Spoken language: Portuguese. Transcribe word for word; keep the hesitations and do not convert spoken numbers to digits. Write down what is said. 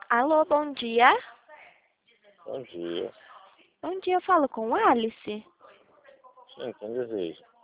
Alô, bom dia. Bom dia. Bom dia, eu falo com Alice. Sim, quem deseja?